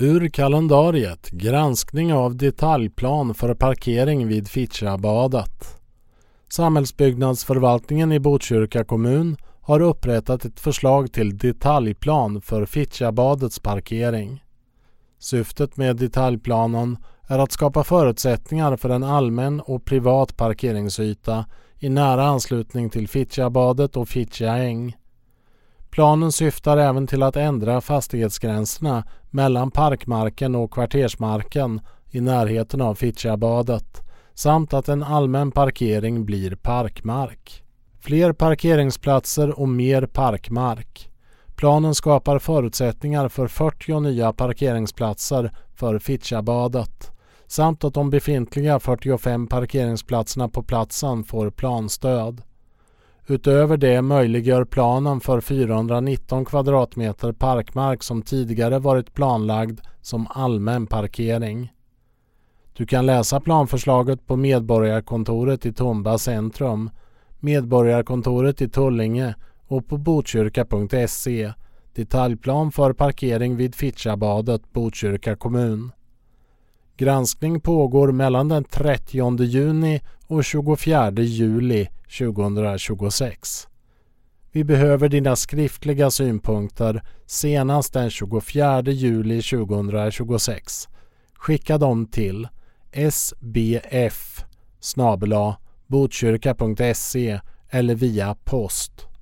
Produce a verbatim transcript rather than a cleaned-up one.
Ur kalendariet, granskning av detaljplan för parkering vid Fittjabadet. Samhällsbyggnadsförvaltningen i Botkyrka kommun har upprättat ett förslag till detaljplan för Fittjabadets parkering. Syftet med detaljplanen är att skapa förutsättningar för en allmän och privat parkeringsyta i nära anslutning till Fittjabadet och Fittjaäng. Planen syftar även till att ändra fastighetsgränserna mellan parkmarken och kvartersmarken i närheten av Fittjabadet samt att en allmän parkering blir parkmark. Fler parkeringsplatser och mer parkmark. Planen skapar förutsättningar för fyrtio nya parkeringsplatser för Fittjabadet samt att de befintliga fyrtiofem parkeringsplatserna på platsen får planstöd. Utöver det möjliggör planen för fyrahundranitton kvadratmeter parkmark som tidigare varit planlagd som allmän parkering. Du kan läsa planförslaget på Medborgarkontoret i Tumba centrum, Medborgarkontoret i Tullinge och på botkyrka punkt se. Detaljplan för parkering vid Fittjabadet, Botkyrka kommun. Granskning pågår mellan den trettionde juni och tjugofjärde juli tjugohundratjugosex. Vi behöver dina skriftliga synpunkter senast den tjugofjärde juli tjugohundratjugosex. Skicka dem till s b f snabel-a botkyrka punkt se eller via post.